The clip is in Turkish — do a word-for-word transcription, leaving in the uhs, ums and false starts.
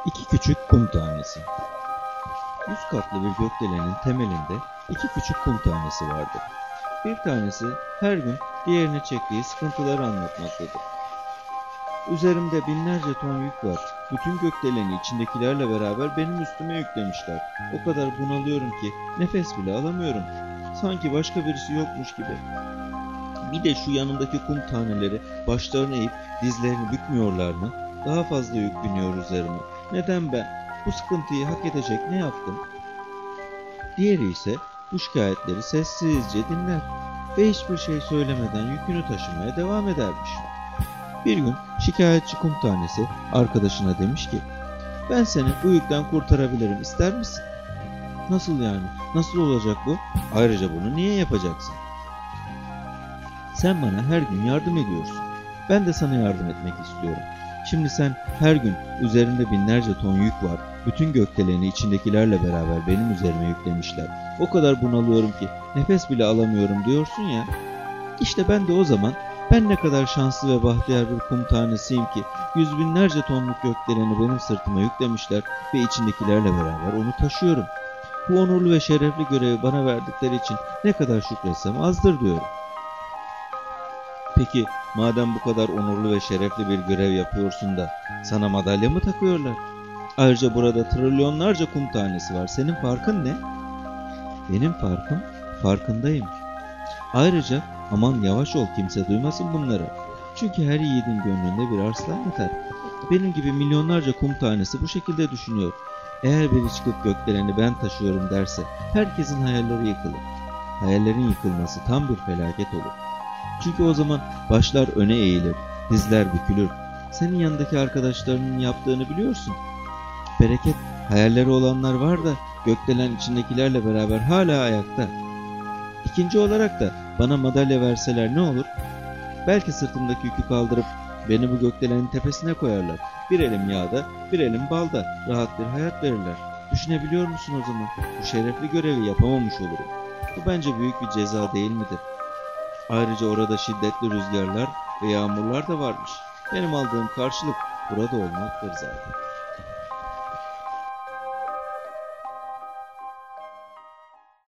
İki küçük kum tanesi. Yüz katlı bir gökdelenin temelinde iki küçük kum tanesi vardır. Bir tanesi her gün diğerine çektiği sıkıntıları anlatmaktadır. Üzerimde binlerce ton yük var. Bütün gökdeleni içindekilerle beraber benim üstüme yüklemişler. O kadar bunalıyorum ki nefes bile alamıyorum. Sanki başka birisi yokmuş gibi. Bir de şu yanımdaki kum taneleri başlarını eğip dizlerini bükmüyorlar mı? Daha fazla yük biniyor üzerime. Neden ben? Bu sıkıntıyı hak edecek ne yaptım? Diğeri ise bu şikayetleri sessizce dinler ve hiçbir şey söylemeden yükünü taşımaya devam edermiş. Bir gün şikayetçi kum tanesi arkadaşına demiş ki, "Ben seni bu yükten kurtarabilirim, ister misin?" "Nasıl yani? Nasıl olacak bu? Ayrıca bunu niye yapacaksın?" "Sen bana her gün yardım ediyorsun. Ben de sana yardım etmek istiyorum. Şimdi sen her gün üzerinde binlerce ton yük var. Bütün gökdeleni içindekilerle beraber benim üzerime yüklemişler. O kadar bunalıyorum ki nefes bile alamıyorum diyorsun ya. İşte ben de o zaman ben ne kadar şanslı ve bahtiyar bir kum tanesiyim ki yüz binlerce tonluk gökdeleni benim sırtıma yüklemişler ve içindekilerle beraber onu taşıyorum. Bu onurlu ve şerefli görevi bana verdikleri için ne kadar şükretsem azdır diyorum." "Peki madem bu kadar onurlu ve şerefli bir görev yapıyorsun da sana madalya mı takıyorlar? Ayrıca burada trilyonlarca kum tanesi var. Senin farkın ne?" "Benim farkım, farkındayım. Ayrıca aman yavaş ol, kimse duymasın bunları. Çünkü her yiğidin gönlünde bir arslan yatar. Benim gibi milyonlarca kum tanesi bu şekilde düşünüyor. Eğer biri çıkıp gökdeleni ben taşıyorum derse herkesin hayalleri yıkılır. Hayallerin yıkılması tam bir felaket olur. Çünkü o zaman başlar öne eğilir, dizler bükülür. Senin yanındaki arkadaşlarının yaptığını biliyorsun. Bereket, hayalleri olanlar var da gökdelen içindekilerle beraber hala ayakta. İkinci olarak da bana madalya verseler ne olur? Belki sırtımdaki yükü kaldırıp beni bu gökdelenin tepesine koyarlar. Bir elim yağda, bir elim balda rahat bir hayat verirler. Düşünebiliyor musun o zaman? Bu şerefli görevi yapamamış olurum. Bu bence büyük bir ceza değil midir? Ayrıca orada şiddetli rüzgarlar ve yağmurlar da varmış. Benim aldığım karşılık burada olmaktır zaten."